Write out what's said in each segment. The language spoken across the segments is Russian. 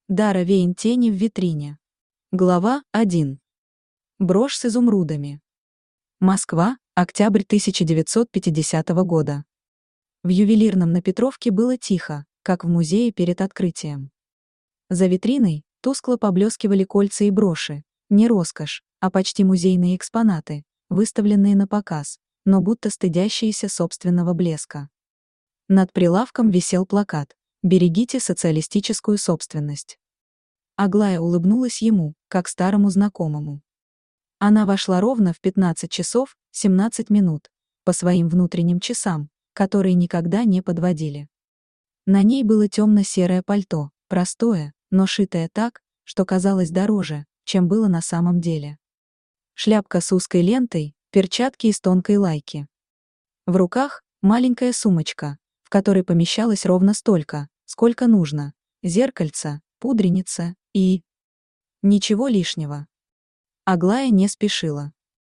Дара Вейн тени в витрине. Глава 1. Брошь с изумрудами. Москва, октябрь 1950 года. В ювелирном на Петровке было тихо, как в музее перед открытием. За витриной тускло поблескивали кольца и броши, не роскошь, а почти музейные экспонаты, выставленные на показ, но будто стыдящиеся собственного блеска. Над прилавком висел плакат «Берегите социалистическую собственность». Аглая улыбнулась ему, как старому знакомому. Она вошла ровно в 15 часов 17 минут, по своим внутренним часам, которые никогда не подводили. На ней было темно-серое пальто, простое, но шитое так, что казалось дороже, чем было на самом деле. Шляпка с узкой лентой, перчатки из тонкой лайки. В руках маленькая сумочка, в которой помещалось ровно столько, сколько нужно: зеркальце, пудреница и... ничего лишнего. Аглая не спешила.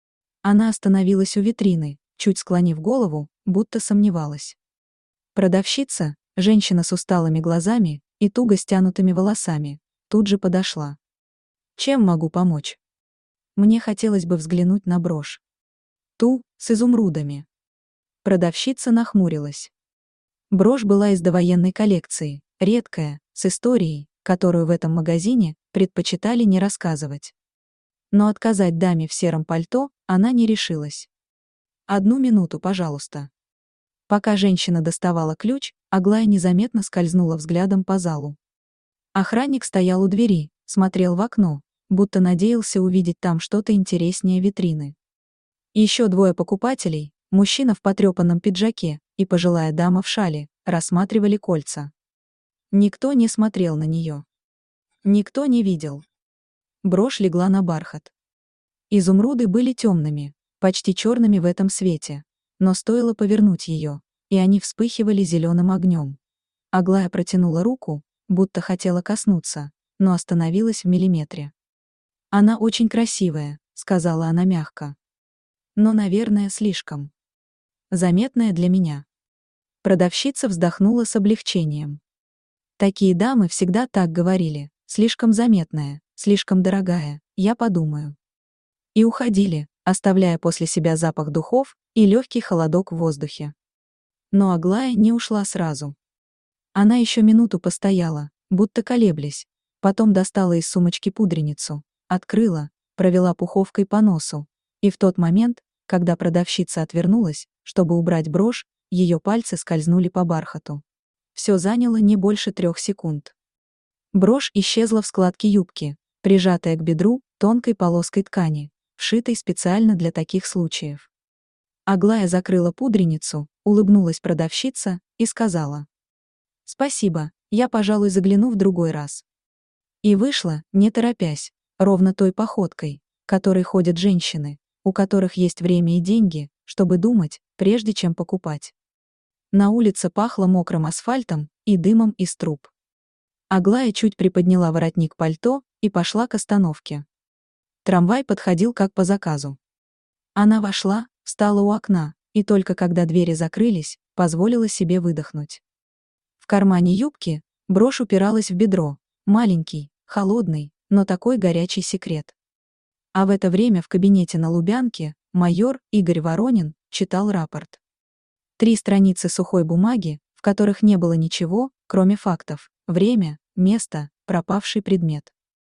Она остановилась у витрины, чуть склонив голову, будто сомневалась. Продавщица, женщина с усталыми глазами и туго стянутыми волосами, тут же подошла. «Чем могу помочь?» «Мне хотелось бы взглянуть на брошь. Ту, с изумрудами». Продавщица нахмурилась. Брошь была из довоенной коллекции, редкая, с историей, которую в этом магазине предпочитали не рассказывать. Но отказать даме в сером пальто она не решилась. «Одну минуту, пожалуйста». Пока женщина доставала ключ, Аглая незаметно скользнула взглядом по залу. Охранник стоял у двери, смотрел в окно, будто надеялся увидеть там что-то интереснее витрины. Еще двое покупателей, мужчина в потрепанном пиджаке и пожилая дама в шале, рассматривали кольца. Никто не смотрел на нее. Никто не видел. Брошь легла на бархат. Изумруды были темными, почти черными в этом свете, но стоило повернуть ее, и они вспыхивали зеленым огнем. Аглая протянула руку, будто хотела коснуться, но остановилась в миллиметре. «Она очень красивая», — сказала она мягко. «Но, наверное, слишком. Заметная для меня». Продавщица вздохнула с облегчением. Такие дамы всегда так говорили: слишком заметная, слишком дорогая, я подумаю. И уходили, оставляя после себя запах духов и легкий холодок в воздухе. Но Аглая не ушла сразу. Она еще минуту постояла, будто колеблясь, потом достала из сумочки пудреницу, открыла, провела пуховкой по носу, и в тот момент, когда продавщица отвернулась, чтобы убрать брошь, ее пальцы скользнули по бархату. Все заняло не больше 3 секунд. Брошь исчезла в складке юбки, прижатая к бедру тонкой полоской ткани, вшитой специально для таких случаев. Аглая закрыла пудреницу, улыбнулась продавщица и сказала: «Спасибо, я, пожалуй, загляну в другой раз». И вышла, не торопясь, ровно той походкой, которой ходят женщины, у которых есть время и деньги, чтобы думать, прежде чем покупать. На улице пахло мокрым асфальтом и дымом из труб. Аглая чуть приподняла воротник пальто и пошла к остановке. Трамвай подходил как по заказу. Она вошла, встала у окна, и только когда двери закрылись, позволила себе выдохнуть. В кармане юбки брошь упиралась в бедро, маленький, холодный, но такой горячий секрет. А в это время в кабинете на Лубянке майор Игорь Воронин читал рапорт. 3 страницы сухой бумаги, в которых не было ничего, кроме фактов: время, место, пропавший предмет.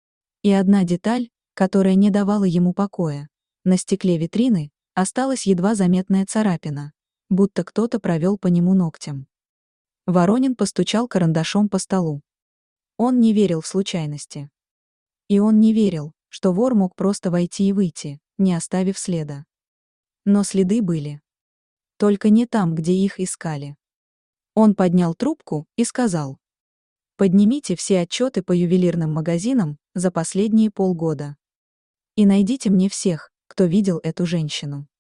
И одна деталь, которая не давала ему покоя: на стекле витрины осталась едва заметная царапина, будто кто-то провел по нему ногтем. Воронин постучал карандашом по столу. Он не верил в случайности. И он не верил, что вор мог просто войти и выйти, не оставив следа. Но следы были. Только не там, где их искали. Он поднял трубку и сказал: «Поднимите все отчеты по ювелирным магазинам за последние полгода. И найдите мне всех, кто видел эту женщину».